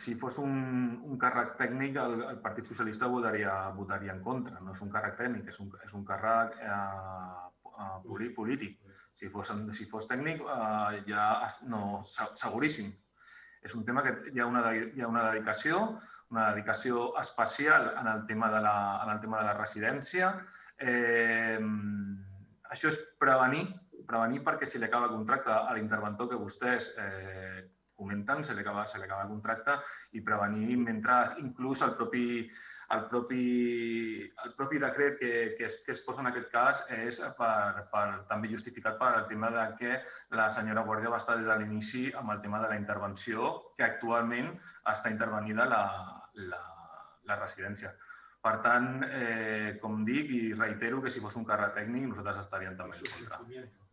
si fos un càrrec tècnic, el Partit Socialista votaria en contra. No és un càrrec tècnic, és un càrrec polític. Si fos tècnic, ja no, seguríssim. És un tema que hi ha una dedicació especial en el tema de la residència. Això és prevenir perquè si li acaba el contracte a l'interventor que vostès comenten, se li acaba el contracte i prevenir mentre inclús el propi decret que es posa en aquest cas és també justificat per el tema de que la senyora Guàrdia va estar des de l'inici amb el tema de la intervenció, que actualment està intervenida la residència. Per tant, com dic i reitero que si fos un càrrec tècnic nosaltres estaríem també en contra.